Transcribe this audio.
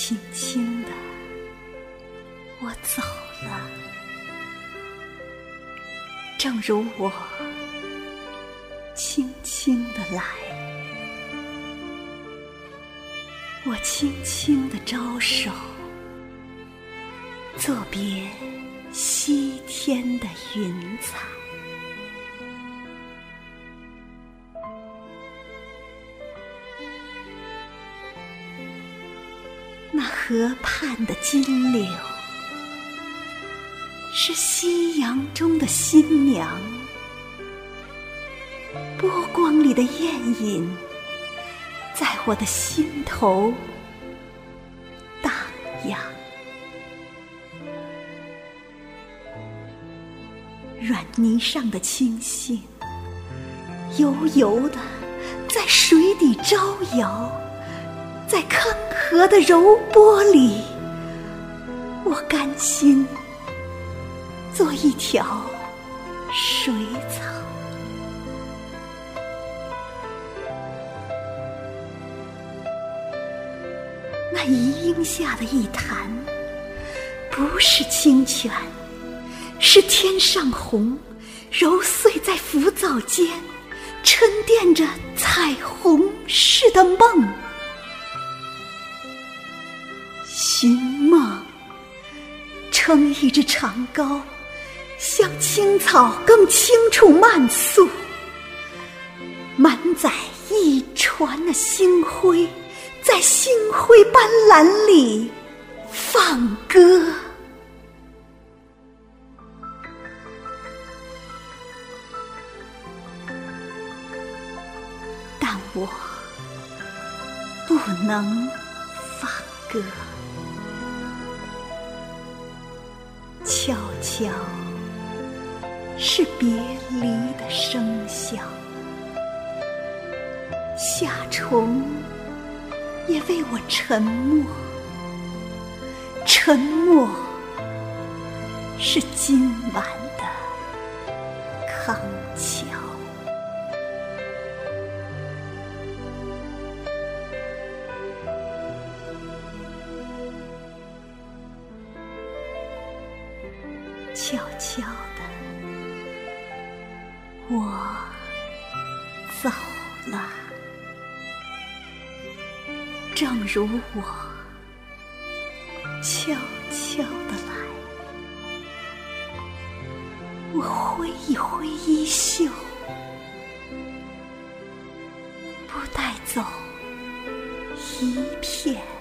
轻轻地，我走了，正如我轻轻地来。我轻轻地招手，作别西天的云彩。那河畔的金柳，是夕阳中的新娘，波光里的艳影，在我的心头荡漾。软泥上的青荇，悠悠地在水底招摇，在坑河的柔波里，我甘心做一条水草。那遗荫下的一潭，不是清泉，是天上虹，揉碎在浮藻间，沉淀着彩虹似的梦。寻梦，撑一只长篙，向青草更清楚漫溯，满载一船的星辉，在星辉斑斓里放歌。但我不能放歌，悄悄是别离的笙箫，夏虫也为我沉默，沉默是今晚的康桥。悄悄地，我走了，正如我悄悄地来。我挥一挥衣袖，不带走一片